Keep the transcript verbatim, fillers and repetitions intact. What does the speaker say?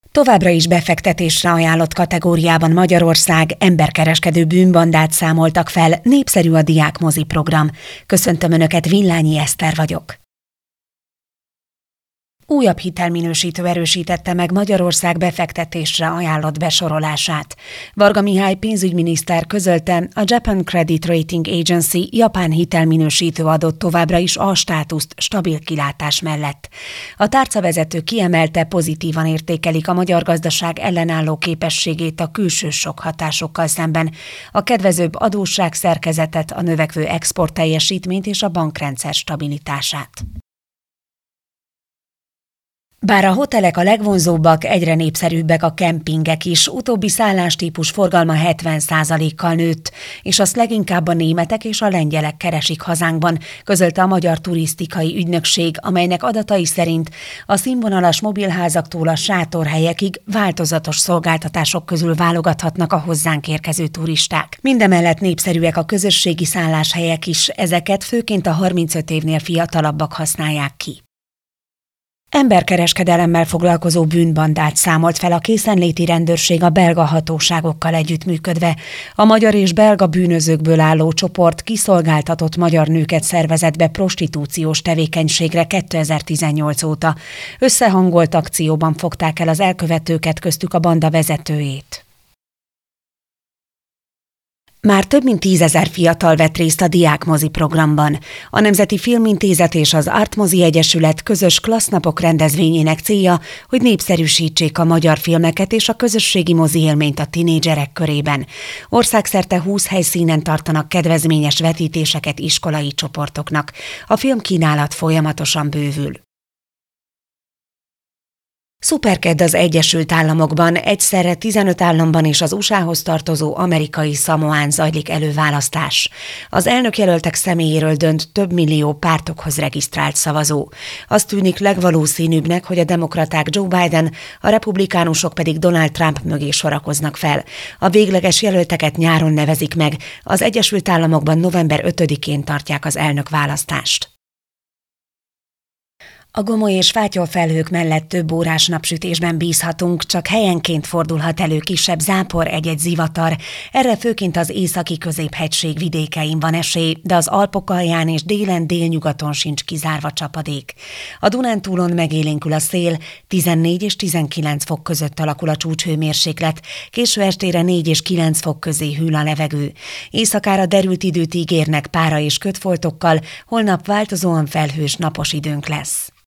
Továbbra is befektetésre ajánlott kategóriában Magyarország emberkereskedő bűnbandát számoltak fel, népszerű a diákmozi program. Köszöntöm Önöket, Villányi Eszter vagyok. Újabb hitelminősítő erősítette meg Magyarország befektetésre ajánlott besorolását. Varga Mihály pénzügyminiszter közölte, a Japan Credit Rating Agency japán hitelminősítő adott továbbra is A státuszt stabil kilátás mellett. A tárcavezető kiemelte, pozitívan értékelik a magyar gazdaság ellenálló képességét a külső sok hatásokkal szemben, a kedvezőbb adósságszerkezetet, a növekvő export teljesítményt és a bankrendszer stabilitását. Bár a hotelek a legvonzóbbak, egyre népszerűbbek a kempingek is, utóbbi szállástípus forgalma hetven százalékkal nőtt, és azt leginkább a németek és a lengyelek keresik hazánkban, közölte a Magyar Turisztikai Ügynökség, amelynek adatai szerint a színvonalas mobilházaktól a sátorhelyekig változatos szolgáltatások közül válogathatnak a hozzánk érkező turisták. Mindemellett népszerűek a közösségi szálláshelyek is, ezeket főként a harmincöt évnél fiatalabbak használják ki. Emberkereskedelemmel foglalkozó bűnbandát számolt fel a készenléti rendőrség a belga hatóságokkal együttműködve. A magyar és belga bűnözőkből álló csoport kiszolgáltatott magyar nőket szervezett be prostitúciós tevékenységre kétezer-tizennyolc óta. Összehangolt akcióban fogták el az elkövetőket, köztük a banda vezetőjét. Már több mint tízezer fiatal vett részt a diákmozi programban. A Nemzeti Filmintézet és az Artmozi Egyesület közös klassznapok rendezvényének célja, hogy népszerűsítsék a magyar filmeket és a közösségi mozi élményt a tinédzserek körében. Országszerte húsz helyszínen tartanak kedvezményes vetítéseket iskolai csoportoknak. A filmkínálat folyamatosan bővül. Szuperkedd az Egyesült Államokban, egyszerre tizenöt államban és az u es á-hoz tartozó amerikai Szamoán zajlik előválasztás. Az elnökjelöltek személyéről dönt több millió pártokhoz regisztrált szavazó. Az tűnik legvalószínűbbnek, hogy a demokraták Joe Biden, a republikánusok pedig Donald Trump mögé sorakoznak fel. A végleges jelölteket nyáron nevezik meg, az Egyesült Államokban november ötödikén tartják az elnökválasztást. A gomoly és fátyolfelhők mellett több órás napsütésben bízhatunk, csak helyenként fordulhat elő kisebb zápor, egy-egy zivatar. Erre főként az északi középhegység vidékein van esély, de az Alpok alján és délen délnyugaton sincs kizárva csapadék. A Dunántúlon megélénkül a szél, tizennégy és tizenkilenc fok között alakul a csúcshőmérséklet, késő estére négy és kilenc fok közé hűl a levegő. Éjszakára derült időt ígérnek pára és kötfoltokkal, holnap változóan felhős napos időnk lesz.